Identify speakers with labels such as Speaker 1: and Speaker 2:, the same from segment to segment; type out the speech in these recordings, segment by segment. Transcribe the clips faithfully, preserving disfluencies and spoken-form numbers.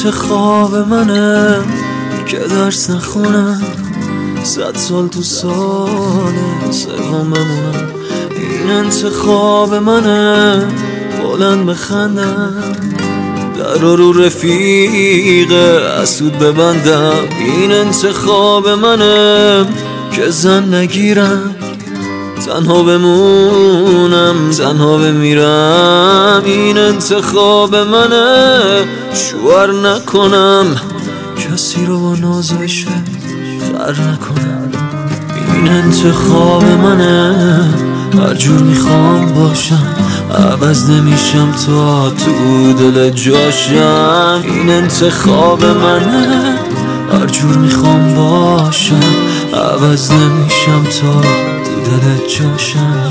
Speaker 1: انتخاب منه که درس نخونم، صد سال تو سال سوم بمونم. این انتخاب منه بلند بخندم، در رو رفیق اسود ببندم. این انتخاب منه که زن نگیرم، تنها بمونم، تنها بمیرم. این انتخاب منه شوهر نکنم، کسی رو با ناز و عشق خر نکنم. این انتخاب منه هر جور میخوام باشم، عوض نمیشم تا تو دل جاشم. این انتخاب منه هر جور میخوام باشم، عوض نمیشم تا تو دل جاشم.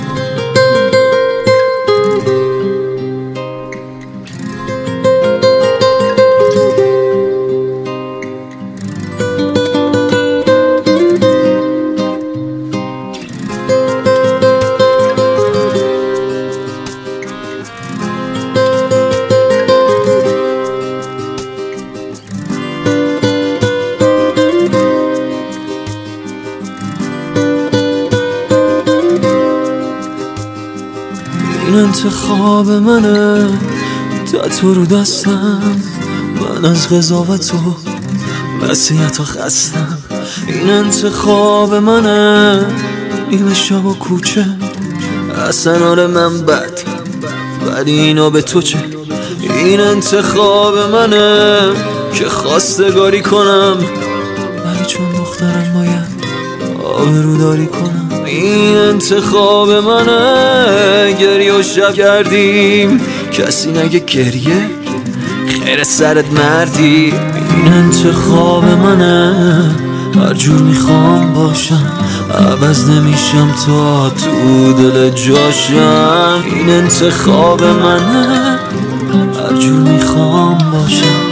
Speaker 1: این انتخاب منه، تتو رو دستم، من از قضاوت و وصیت و خستم. این انتخاب منه، نیمه شب و کوچه، اصلا آره من بد ولی اینا به تو چه. این انتخاب منه که خواستگاری کنم، ولی چون دخترم باید آبروداری کنم. این انتخاب منه گریه و شب کردیم، کسی نگه گریه خیر سرت مردی. این انتخاب منه هر جور میخوام باشم، عوض نمیشم تا تو دل جاشم. این انتخاب منه هر جور میخوام باشم،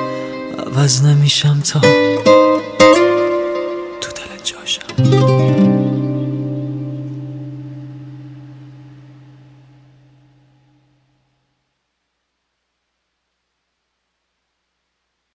Speaker 1: عوض نمیشم تا تو دل جاشم.